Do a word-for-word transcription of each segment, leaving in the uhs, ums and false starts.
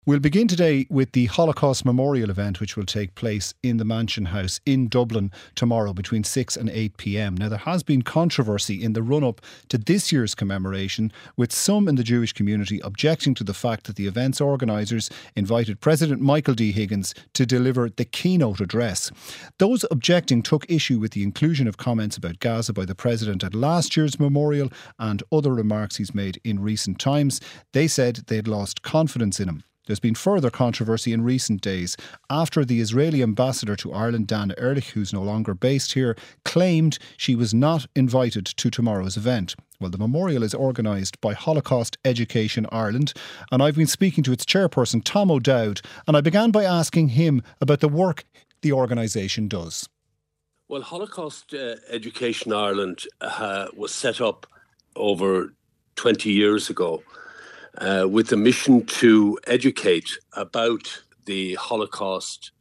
We'll begin today with the Holocaust Memorial event, which will take place in the Mansion House in Dublin tomorrow between six and eight p.m. Now, there has been controversy in the run-up to this year's commemoration, with some in the Jewish community objecting to the fact that the event's organisers invited President Michael D. Higgins to deliver the keynote address. Those objecting took issue with the inclusion of comments about Gaza by the President at last year's memorial and other remarks he's made in recent times. They said they'd lost confidence in him. There's been further controversy in recent days after the Israeli ambassador to Ireland, Dana Ehrlich, who's no longer based here, claimed she was not invited to tomorrow's event. Well, the memorial is organised by Holocaust Education Ireland, and I've been speaking to its chairperson, Tom O'Dowd, and I began by asking him about the work the organisation does. Well, Holocaust uh, Education Ireland uh, was set up over twenty years ago. Uh, with the mission to educate about the Holocaust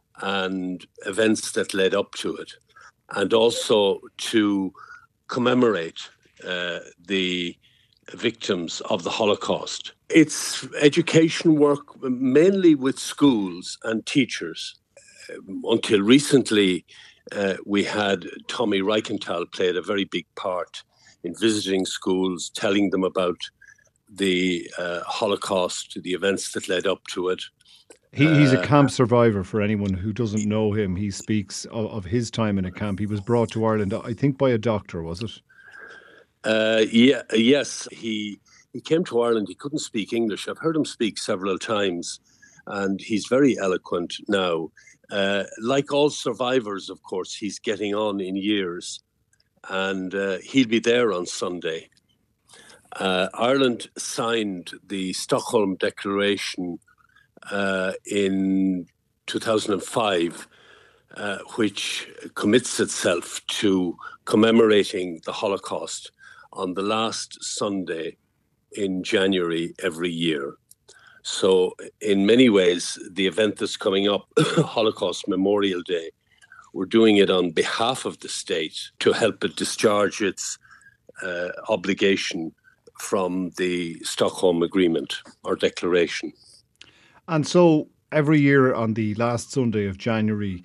and events that led up to it, and also to commemorate uh, the victims of the Holocaust. It's education work mainly with schools and teachers. Uh, until recently, uh, we had Tommy Reichenthal played a very big part in visiting schools, telling them about the uh, Holocaust, the events that led up to it. He, he's a camp survivor, for anyone who doesn't know him. He speaks of, of his time in a camp. He was brought to Ireland, I think, by a doctor, was it? Uh, yeah, yes. He he came to Ireland. He couldn't speak English. I've heard him speak several times, and he's very eloquent now. Uh, like all survivors, of course, he's getting on in years, and uh, he'll be there on Sunday. Uh, Ireland signed the Stockholm Declaration uh, in two thousand five, uh, which commits itself to commemorating the Holocaust on the last Sunday in January every year. So in many ways, the event that's coming up, Holocaust Memorial Day, we're doing it on behalf of the state to help it discharge its uh, obligation from the Stockholm Agreement or Declaration. And so every year on the last Sunday of January,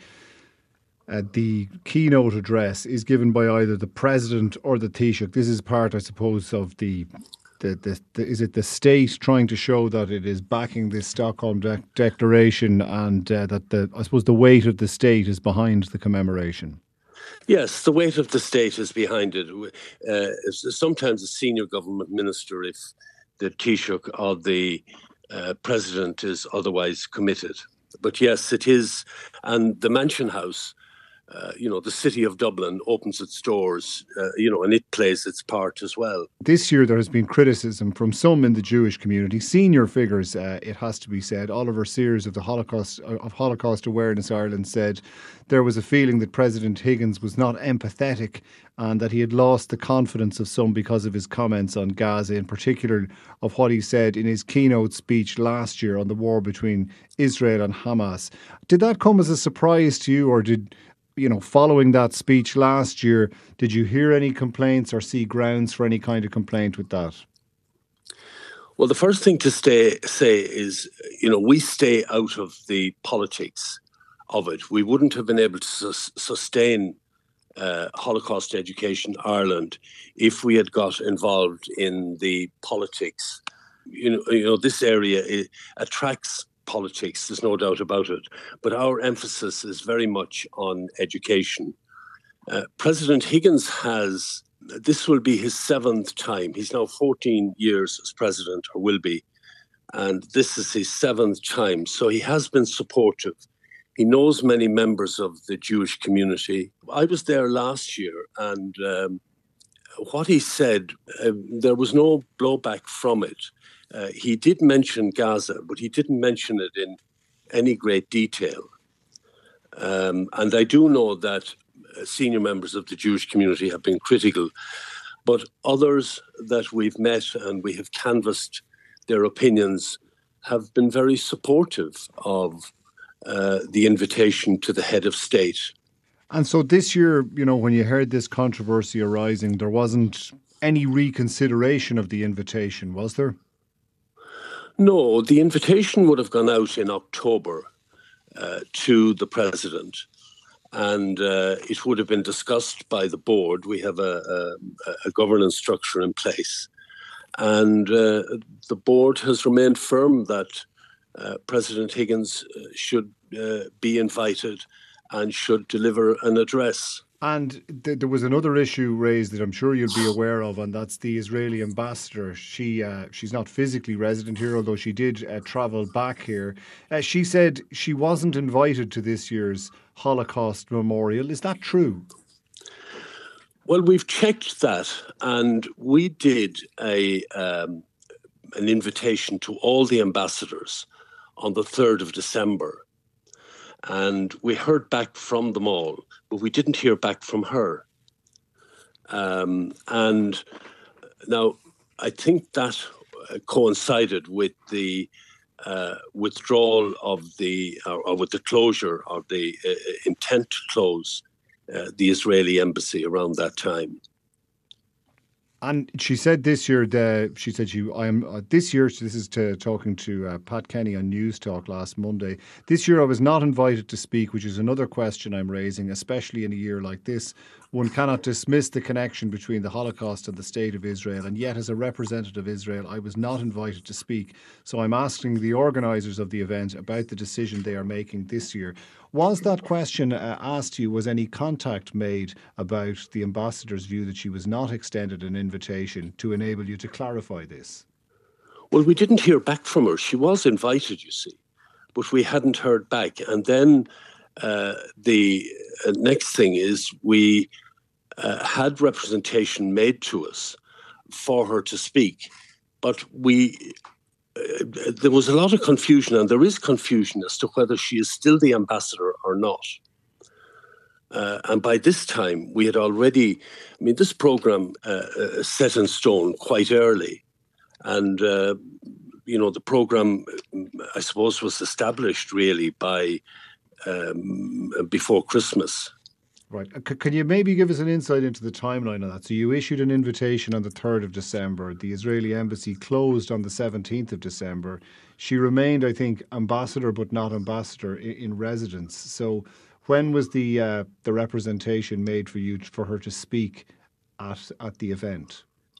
uh, the keynote address is given by either the President or the Taoiseach. This is part, I suppose, of the, the, the, the is it the state trying to show that it is backing this Stockholm de- Declaration and uh, that the I suppose the weight of the state is behind the commemoration? Yes, the weight of the state is behind it. Uh, sometimes a senior government minister, if the Taoiseach or the uh, president is otherwise committed. But yes, it is. And the Mansion House, uh, you know, the city of Dublin opens its doors, uh, you know, and it plays its part as well. This year there has been criticism from some in the Jewish community, senior figures, uh, it has to be said. Oliver Sears of the Holocaust of Holocaust Awareness Ireland said there was a feeling that President Higgins was not empathetic and that he had lost the confidence of some because of his comments on Gaza, in particular of what he said in his keynote speech last year on the war between Israel and Hamas. Did that come as a surprise to you, or did, you know, following that speech last year, did you hear any complaints or see grounds for any kind of complaint with that? Well, the first thing to stay, say is, you know, we stay out of the politics of it. We wouldn't have been able to sus- sustain uh, Holocaust Education Ireland if we had got involved in the politics. You know, you know, this area it attracts politics, there's no doubt about it. But our emphasis is very much on education. Uh, President Higgins has, this will be his seventh time. He's now fourteen years as president, or will be. And this is his seventh time. So he has been supportive. He knows many members of the Jewish community. I was there last year, and um, what he said, uh, there was no blowback from it. Uh, he did mention Gaza, but he didn't mention it in any great detail. Um, and I do know that uh, senior members of the Jewish community have been critical, but others that we've met and we have canvassed their opinions have been very supportive of uh, the invitation to the head of state. And so this year, you know, when you heard this controversy arising, there wasn't any reconsideration of the invitation, was there? No, the invitation would have gone out in October uh, to the President, and uh, it would have been discussed by the board. We have a, a, a governance structure in place, and uh, the board has remained firm that uh, President Higgins should uh, be invited and should deliver an address. And th- there was another issue raised that I'm sure you'll be aware of, and that's the Israeli ambassador. She uh, she's not physically resident here, although she did uh, travel back here. Uh, she said she wasn't invited to this year's Holocaust Memorial. Is that true? Well, we've checked that, and we did a um, an invitation to all the ambassadors on the third of December. And we heard back from them all, but we didn't hear back from her. Um, and now I think that coincided with the uh, withdrawal of the, or, or with the closure of the uh, intent to close uh, the Israeli embassy around that time. And she said this year, the, she said she, I am uh, this year, so this is to, talking to uh, Pat Kenny on News Talk last Monday. This year I was not invited to speak, which is another question I'm raising, especially in a year like this. One cannot dismiss the connection between the Holocaust and the State of Israel, and yet as a representative of Israel, I was not invited to speak. So I'm asking the organisers of the event about the decision they are making this year. Was that question uh, asked to you? Was any contact made about the ambassador's view that she was not extended an invitation to enable you to clarify this? Well, we didn't hear back from her. She was invited, you see, but we hadn't heard back. And then uh, the uh, next thing is we uh, had representation made to us for her to speak, but we uh, there was a lot of confusion, and there is confusion as to whether she is still the ambassador or not. Uh, and by this time, we had already, I mean, this programme uh, uh, set in stone quite early. And, uh, you know, the programme, I suppose, was established really by um, before Christmas. Right. C- can you maybe give us an insight into the timeline of that? So you issued an invitation on the third of December. The Israeli embassy closed on the seventeenth of December. She remained, I think, ambassador but not ambassador in, in residence. So when was the uh, the representation made for you for her to speak at at the event?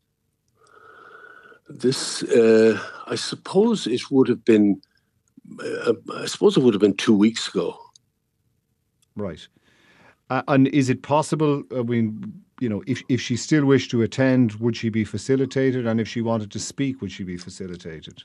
This, uh, I suppose, it would have been. Uh, I suppose it would have been two weeks ago. Right. Uh, and is it possible? I mean, you know, if if she still wished to attend, would she be facilitated? And if she wanted to speak, would she be facilitated?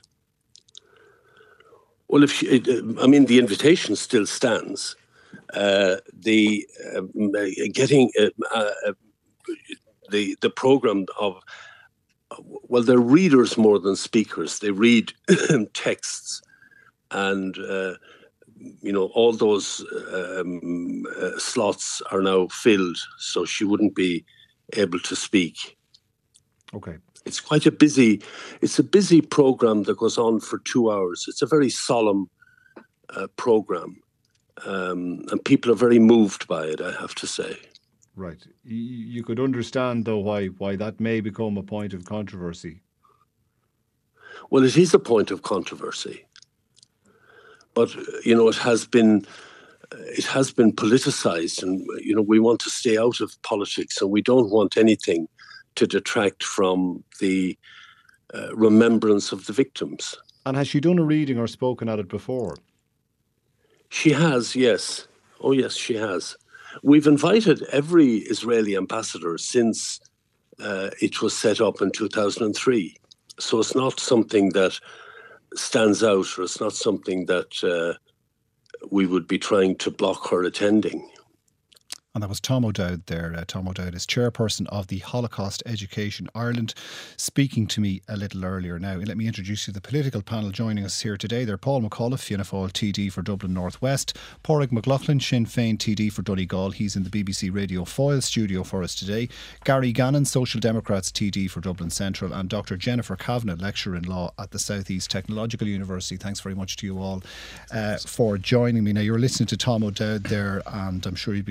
Well, if she, I mean, the invitation still stands. Uh, the uh, getting uh, uh, the the program of well, they're readers more than speakers. They read texts, and uh, you know, all those um, uh, slots are now filled, so she wouldn't be able to speak. Okay. It's quite a busy. It's a busy program that goes on for two hours. It's a very solemn uh, program. Um, and people are very moved by it, I have to say. Right. You could understand, though, why why that may become a point of controversy. Well, it is a point of controversy, but you know, it has been it has been politicized, and you know, we want to stay out of politics, and we don't want anything to detract from the uh, remembrance of the victims. And has she done a reading or spoken at it before? She has, yes. Oh, yes, she has. We've invited every Israeli ambassador since uh, it was set up in two thousand three. So it's not something that stands out, or it's not something that uh, we would be trying to block her attending. And that was Tom O'Dowd there. Uh, Tom O'Dowd is chairperson of the Holocaust Education Ireland, speaking to me a little earlier now. Let me introduce you to the political panel joining us here today. They're Paul McAuliffe, Fianna Fáil T D for Dublin North West, Pádraig McLaughlin, Sinn Féin T D for Donegal. He's in the B B C Radio Foyle studio for us today. Gary Gannon, Social Democrats T D for Dublin Central, and Doctor Jennifer Kavanagh, lecturer in law at the South East Technological University. Thanks very much to you all uh, for joining me. Now, you're listening to Tom O'Dowd there, and I'm sure you've been reading about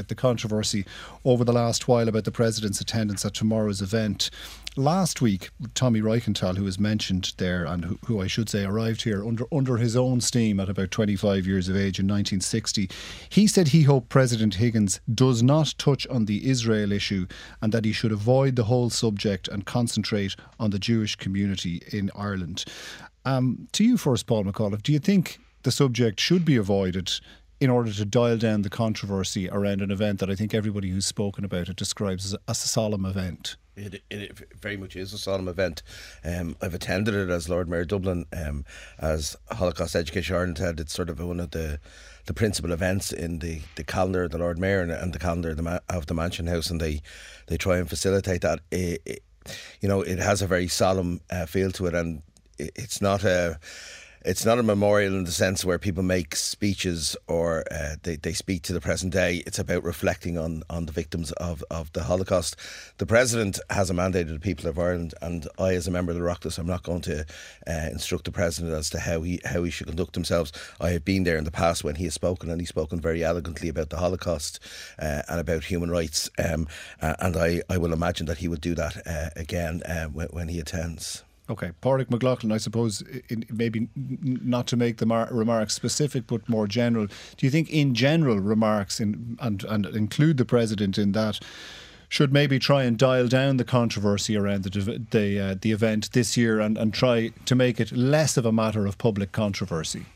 the controversy over the last while about the President's attendance at tomorrow's event. Last week, Tommy Reichenthal, who was mentioned there and who, who I should say arrived here under under his own steam at about twenty-five years of age in nineteen sixty, he said he hoped President Higgins does not touch on the Israel issue and that he should avoid the whole subject and concentrate on the Jewish community in Ireland. Um, to you first, Paul McAuliffe, do you think the subject should be avoided in order to dial down the controversy around an event that I think everybody who's spoken about it describes as a, as a solemn event? It, it, it very much is a solemn event. Um, I've attended it as Lord Mayor of Dublin, um, as Holocaust Education Ireland had. It's sort of one of the, the principal events in the, the calendar of the Lord Mayor and, and the calendar of the, Ma- of the Mansion House, and they, they try and facilitate that. It, it, you know, it has a very solemn uh, feel to it, and it, it's not a... It's not a memorial in the sense where people make speeches or uh, they, they speak to the present day. It's about reflecting on, on the victims of, of the Holocaust. The President has a mandate of the people of Ireland, and I, as a member of the Oireachtas, I'm not going to uh, instruct the President as to how he how he should conduct himself. I have been there in the past when he has spoken, and he's spoken very elegantly about the Holocaust uh, and about human rights, um, uh, and I, I will imagine that he would do that uh, again uh, when, when he attends. Okay, Pádraig McLaughlin, I suppose, in, maybe not to make the mar- remarks specific, but more general. Do you think, in general, remarks in, and and include the President in that should maybe try and dial down the controversy around the the uh, the event this year and, and try to make it less of a matter of public controversy?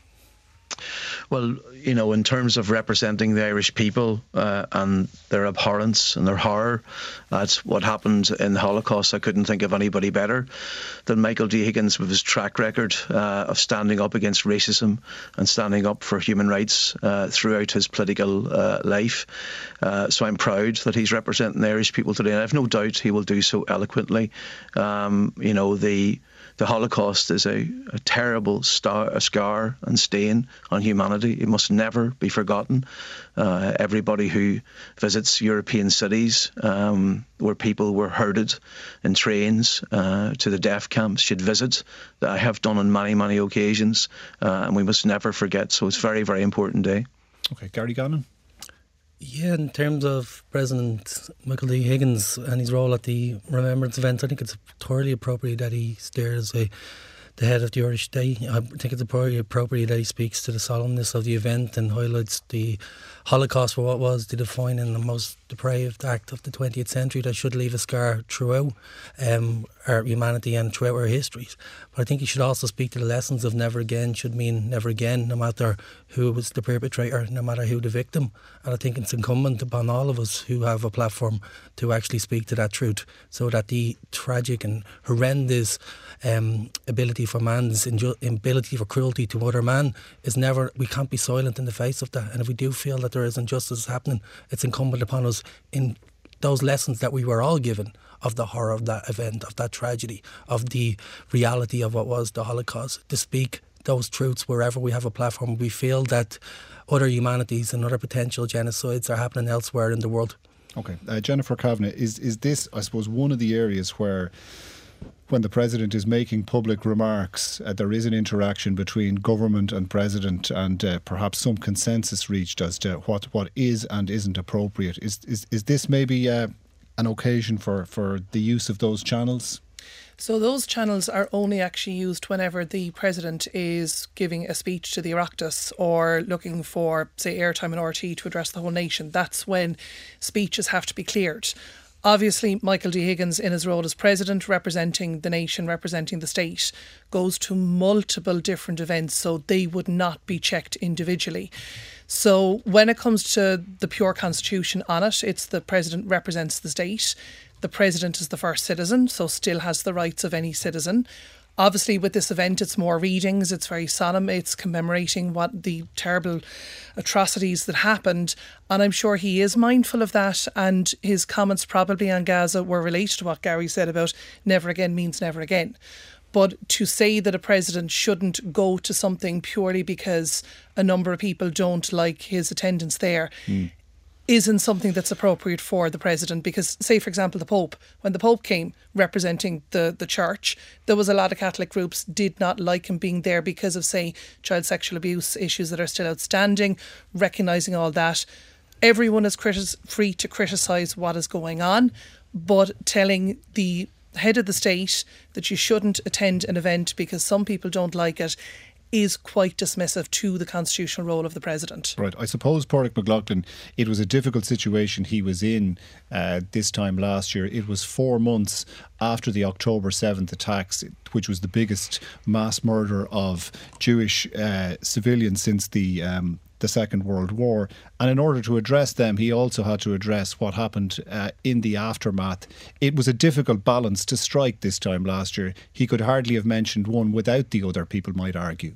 Well, you know, in terms of representing the Irish people uh, and their abhorrence and their horror at what happened in the Holocaust, I couldn't think of anybody better than Michael D. Higgins with his track record uh, of standing up against racism and standing up for human rights uh, throughout his political uh, life. Uh, so I'm proud that he's representing the Irish people today, and I have no doubt he will do so eloquently. Um, you know, the The Holocaust is a, a terrible star, a scar and stain on humanity. It must never be forgotten. Uh, everybody who visits European cities um, where people were herded in trains uh, to the death camps should visit. I have done on many, many occasions, uh, and we must never forget. So it's a very, very important day. Okay, Gary Gannon. Yeah, in terms of President Michael D. Higgins and his role at the Remembrance event, I think it's totally appropriate that he's there as a, the head of the Irish Day. I think it's appropriate that he speaks to the solemnness of the event and highlights the Holocaust for what was the defining and most depraved act of the twentieth century that should leave a scar throughout um, our humanity and throughout our histories. But I think he should also speak to the lessons of never again should mean never again, no matter who was the perpetrator, no matter who the victim. And I think it's incumbent upon all of us who have a platform to actually speak to that truth, so that the tragic and horrendous um, ability for man's inju- ability for cruelty to other man is never, we can't be silent in the face of that. And if we do feel that there is injustice happening, it's incumbent upon us in those lessons that we were all given of the horror of that event, of that tragedy, of the reality of what was the Holocaust, to speak those truths wherever we have a platform. We feel that other humanities and other potential genocides are happening elsewhere in the world. Okay, uh, Jennifer Kavanagh, is is this, I suppose, one of the areas where, when the President is making public remarks, uh, there is an interaction between government and President, and uh, perhaps some consensus reached as to what, what is and isn't appropriate? Is is is this maybe uh, an occasion for, for the use of those channels? So those channels are only actually used whenever the President is giving a speech to the Oireachtas or looking for, say, airtime in R T to address the whole nation. That's when speeches have to be cleared. Obviously, Michael D. Higgins, in his role as President, representing the nation, representing the state, goes to multiple different events, so they would not be checked individually. So when it comes to the pure constitution on it, it's the President represents the state. The President is the first citizen, so still has the rights of any citizen. Obviously, with this event, it's more readings, it's very solemn, it's commemorating what the terrible atrocities that happened. And I'm sure he is mindful of that. And his comments probably on Gaza were related to what Gary said about never again means never again. But to say that a president shouldn't go to something purely because a number of people don't like his attendance there mm. isn't something that's appropriate for the President. Because, say, for example, the Pope, when the Pope came representing the, the church, there was a lot of Catholic groups did not like him being there because of, say, child sexual abuse issues that are still outstanding, recognising all that. everyone is critis- free to criticise what is going on, but telling the head of the state that you shouldn't attend an event because some people don't like it is quite dismissive to the constitutional role of the president. Right. I suppose, Pádraig McLaughlin, it was a difficult situation he was in uh, this time last year. It was four months after the October seventh attacks, which was the biggest mass murder of Jewish uh, civilians since the um, the Second World War. And in order to address them, he also had to address what happened uh, in the aftermath. It was a difficult balance to strike this time last year. He could hardly have mentioned one without the other, people might argue.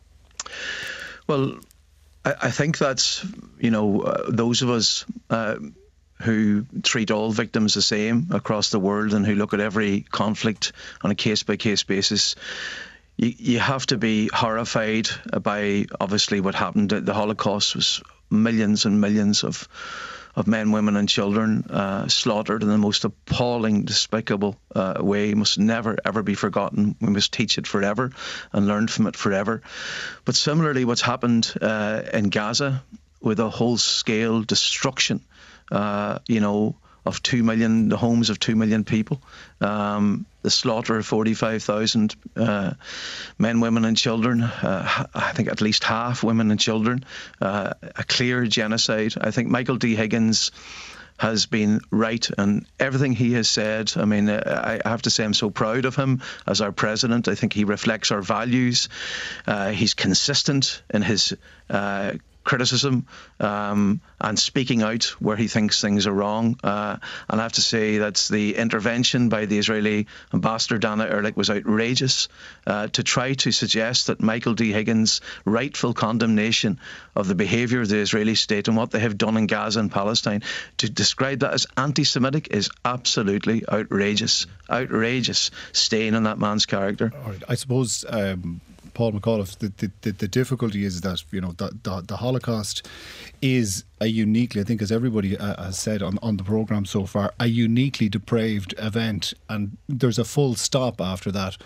Well, I, I think that's, you know, uh, those of us uh, who treat all victims the same across the world and who look at every conflict on a case-by-case basis, You, you have to be horrified by, obviously, what happened. The Holocaust was millions and millions of of men, women and children uh, slaughtered in the most appalling, despicable uh, way. It must never, ever be forgotten. We must teach it forever and learn from it forever. But similarly, what's happened uh, in Gaza with a whole-scale destruction, uh, you know, of two million, the homes of two million people, um, the slaughter of forty-five thousand uh, men, women and children, uh, I think at least half women and children, uh, a clear genocide. I think Michael D. Higgins has been right in everything he has said. I mean, I have to say I'm so proud of him as our president. I think he reflects our values. Uh, he's consistent in his uh, criticism um, and speaking out where he thinks things are wrong. Uh, and I have to say that the intervention by the Israeli ambassador Dana Ehrlich was outrageous. Uh, to try to suggest that Michael D. Higgins' rightful condemnation of the behaviour of the Israeli state and what they have done in Gaza and Palestine, to describe that as anti-Semitic is absolutely outrageous. Outrageous stain on that man's character. All right. I suppose... Um Paul McAuliffe, the, the, the difficulty is that, you know, the, the, the Holocaust is a uniquely, I think as everybody uh, has said on, on the programme so far, a uniquely depraved event, and there's a full stop after that.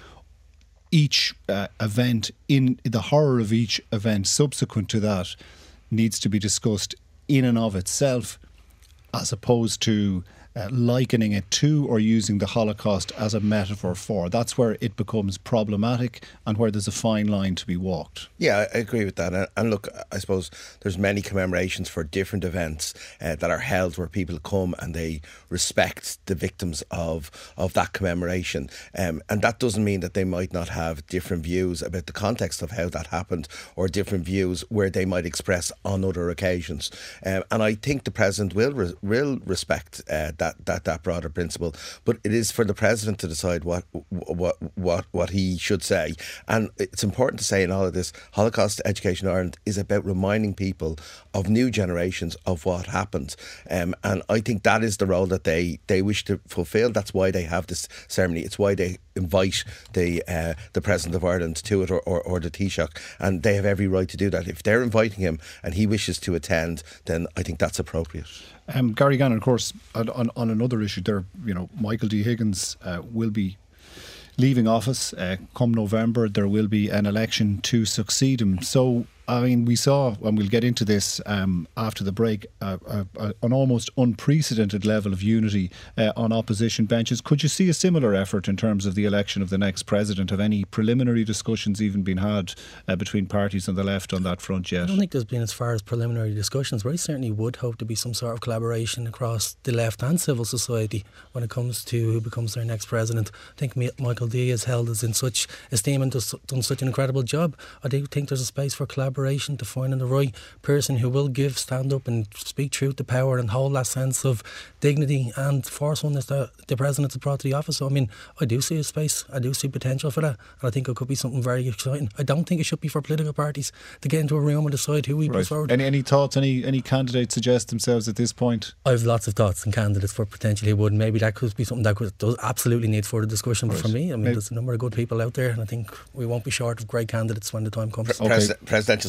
Each uh, event, in the horror of each event subsequent to that, needs to be discussed in and of itself, as opposed to Uh, likening it to or using the Holocaust as a metaphor for. That's where it becomes problematic and where there's a fine line to be walked. Yeah, I agree with that. And look, I suppose there's many commemorations for different events uh, that are held where people come and they respect the victims of of that commemoration. Um, and that doesn't mean that they might not have different views about the context of how that happened, or different views where they might express on other occasions. Um, and I think the President will re- will respect uh, that that that broader principle, but it is for the president to decide what what what what he should say. And it's important to say in all of this, Holocaust Education Ireland is about reminding people of new generations of what happened, um, and I think that is the role that they they wish to fulfil. That's why they have this ceremony. It's why they invite the uh, the President of Ireland to it, or, or, or the Taoiseach, and they have every right to do that. If they're inviting him and he wishes to attend, then I think that's appropriate. Um, Gary Gannon, of course, on, on, on another issue there, you know, Michael D. Higgins uh, will be leaving office uh, come November. There will be an election to succeed him. So, I mean, we saw, and we'll get into this um, after the break, uh, uh, uh, an almost unprecedented level of unity uh, on opposition benches. Could you see a similar effort in terms of the election of the next president? Have any preliminary discussions even been had uh, between parties on the left on that front yet? I don't think there's been as far as preliminary discussions, but I certainly would hope to be some sort of collaboration across the left and civil society when it comes to who becomes their next president. I think Michael D. is held as in such esteem and has done such an incredible job. I do think there's a space for collaboration to finding the right person who will give, stand up and speak truth to power and hold that sense of dignity and forcefulness that the President has brought to the office. So, I mean, I do see a space, I do see potential for that, and I think it could be something very exciting. I don't think it should be for political parties to get into a room and decide who we right. put forward. Any, any thoughts, any any candidates suggest themselves at this point? I have lots of thoughts and candidates for potentially would. Maybe that could be something that could, does absolutely need further discussion. Right. But for me, I mean, Maybe. there's a number of good people out there, and I think we won't be short of great candidates when the time comes. Pre- okay. Pres- presidential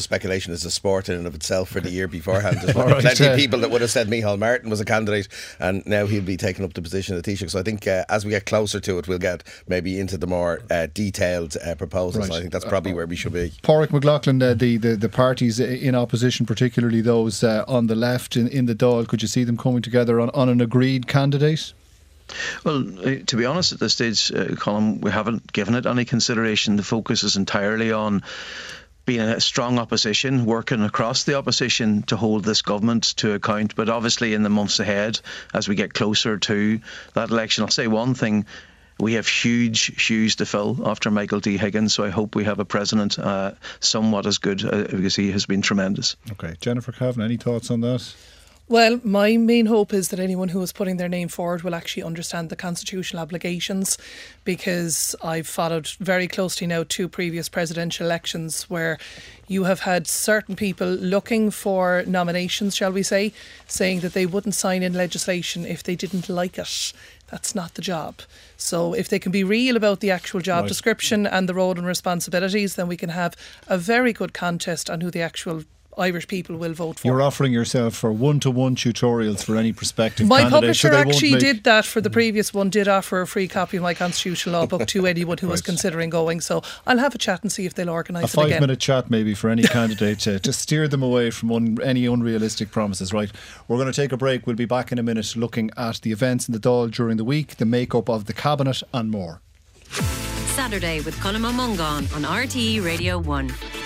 of speculation is a sport in and of itself for the year beforehand. There's All right, plenty uh, of people that would have said Micheál Martin was a candidate, and now he'll be taking up the position of the Taoiseach. So I think uh, as we get closer to it, we'll get maybe into the more uh, detailed uh, proposals. Right. I think that's probably where we should be. Pádraig McLaughlin, uh, the, the, the parties in opposition, particularly those uh, on the left in, in the Dáil, could you see them coming together on, on an agreed candidate? Well, uh, to be honest, at this stage, uh, Colin, we haven't given it any consideration. The focus is entirely on being a strong opposition, working across the opposition to hold this government to account. But obviously in the months ahead, as we get closer to that election, I'll say one thing: we have huge shoes to fill after Michael D. Higgins, so I hope we have a president uh, somewhat as good, uh, because he has been tremendous. Okay, Jennifer Kavanagh, any thoughts on that? Well, my main hope is that anyone who is putting their name forward will actually understand the constitutional obligations, because I've followed very closely now two previous presidential elections where you have had certain people looking for nominations, shall we say, saying that they wouldn't sign in legislation if they didn't like it. That's not the job. So if they can be real about the actual job Right. description and the role and responsibilities, then we can have a very good contest on who the actual Irish people will vote for. You're offering yourself for one-to-one tutorials for any prospective My candidate. publisher so they won't actually make- did that for the previous one, did offer a free copy of my constitutional law book to anyone who was Right. considering going. So I'll have a chat and see if they'll a organise it again. five-minute chat maybe for any candidate to, to steer them away from un, any unrealistic promises. Right, we're going to take a break. We'll be back in a minute looking at the events in the Dáil during the week, the makeup of the cabinet and more. Saturday with Colm Ó Mongáin on R T E Radio one.